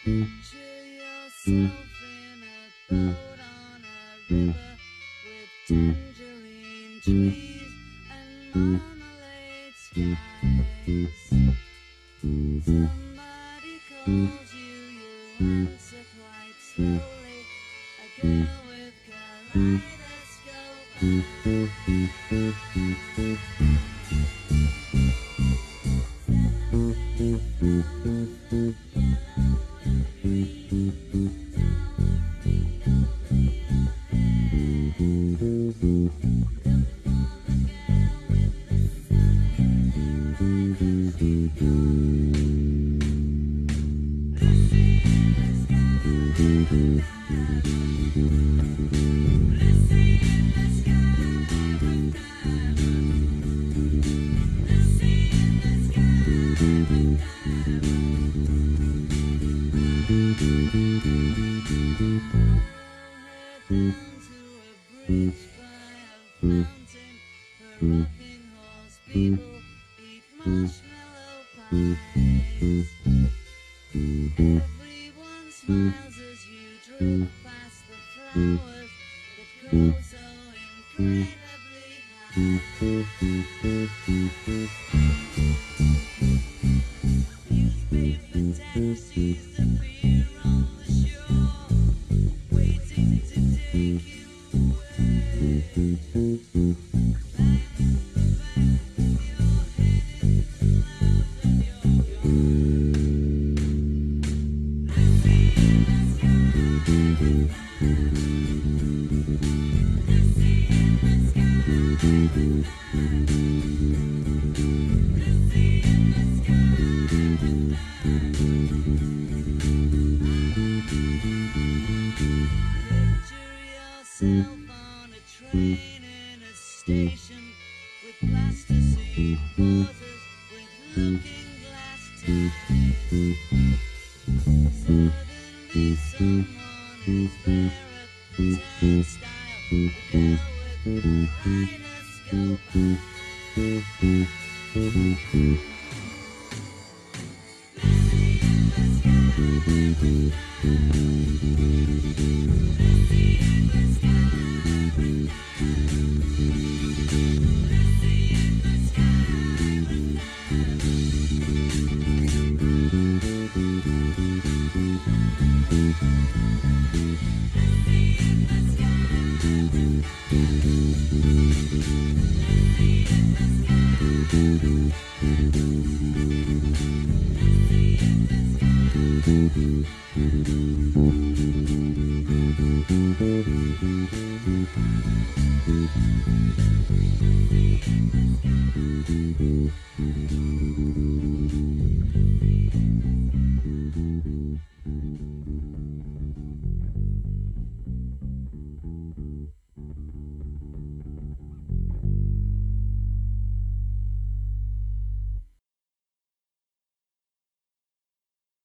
Picture yourself in a boat on a river with tangerine trees and marmalade skies. Somebody calls you, you answer quite slowly. A girl with kaleidoscope rocking horse people eat marshmallow pies. Everyone smiles as you drift past the flowers that grow so incredibly high. Newspaper taxis appear on the shore, waiting to take you away. Picture yourself on a train in a station with plasticine pauses with looking glass ties. Suddenly someone is there at the turnstile, the girl with the kaleidoscope Thank